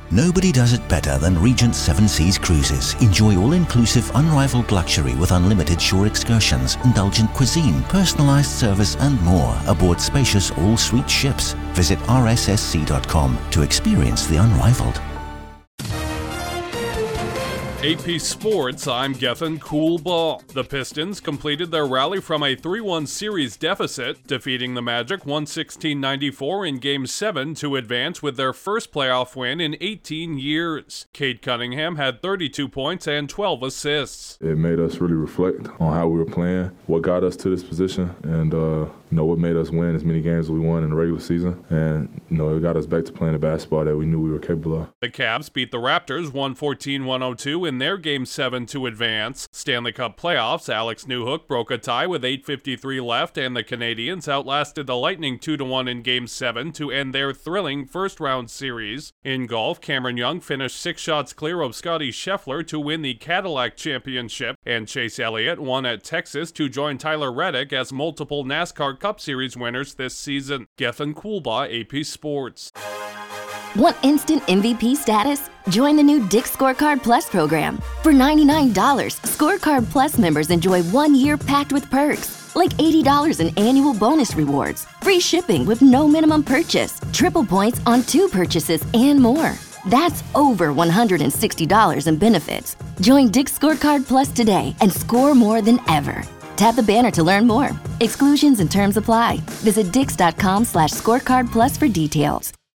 Nobody does it better than Regent Seven Seas Cruises. Enjoy all-inclusive, unrivaled luxury with unlimited shore excursions, indulgent cuisine, personalized service and more aboard spacious all-suite ships. Visit rssc.com to experience the unrivaled. AP Sports, I'm Gethin Coolball. The Pistons completed their rally from a 3-1 series deficit, defeating the Magic 116-94 in Game 7 to advance with their first playoff win in 18 years. Cade Cunningham had 32 points and 12 assists. It made us really reflect on how we were playing, what got us to this position, and what made us win as many games as we won in the regular season. And, it got us back to playing the basketball that we knew we were capable of. The Cavs beat the Raptors 114-102 in their Game 7 to advance. Stanley Cup playoffs, Alex Newhook broke a tie with 8:53 left, and the Canadiens outlasted the Lightning 2-1 in Game 7 to end their thrilling first-round series. In golf, Cameron Young finished 6 shots clear of Scottie Scheffler to win the Cadillac Championship, and Chase Elliott won at Texas to join Tyler Reddick as multiple NASCAR Cup Series winners this season. Gethin Coolbaugh, AP Sports. Want instant MVP status? Join the new Dick's Scorecard Plus program. For $99, Scorecard Plus members enjoy 1 year packed with perks, like $80 in annual bonus rewards, free shipping with no minimum purchase, triple points on 2 purchases, and more. That's over $160 in benefits. Join Dick's Scorecard Plus today and score more than ever. Tap the banner to learn more. Exclusions and terms apply. Visit dix.com/scorecard plus for details.